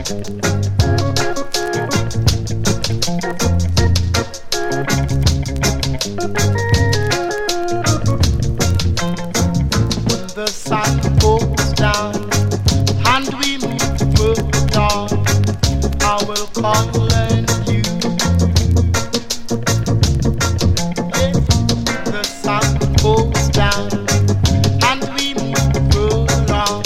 The sun goes down and we move on. I will call on you. If the sun goes down and we move on.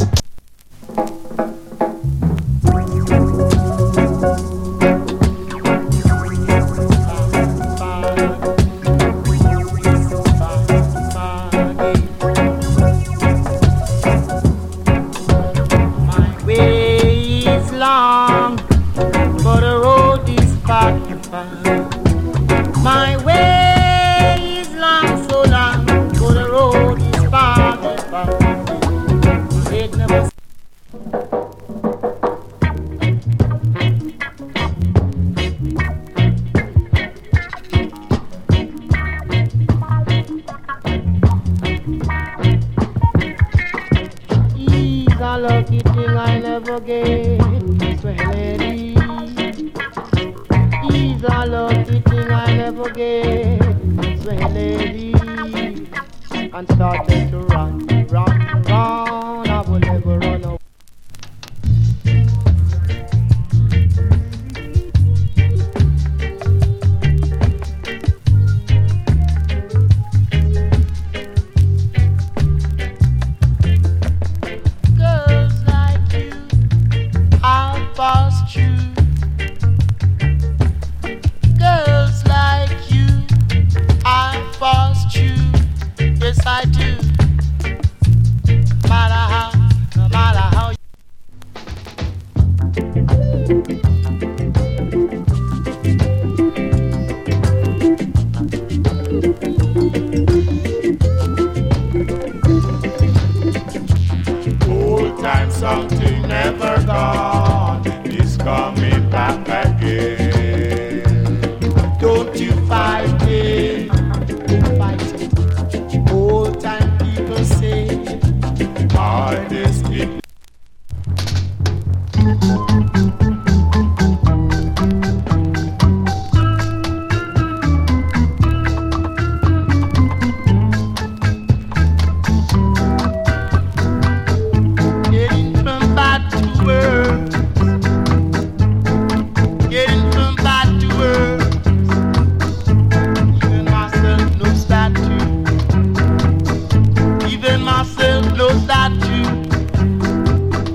Long, but the road is far too far. My way is long, so long, but the road is far too far. It never. He's a lucky thing I never get. Lady, he's a lucky thing I never get. Sweet lady, and started to run, I will never run away. Girls like you, I'll pass you. Girls like you, I'll pass you. Yes, I do. No matter how. Old time something never gone is coming back again. Don't you fight it, don't fight it. Old time people say, hardest it.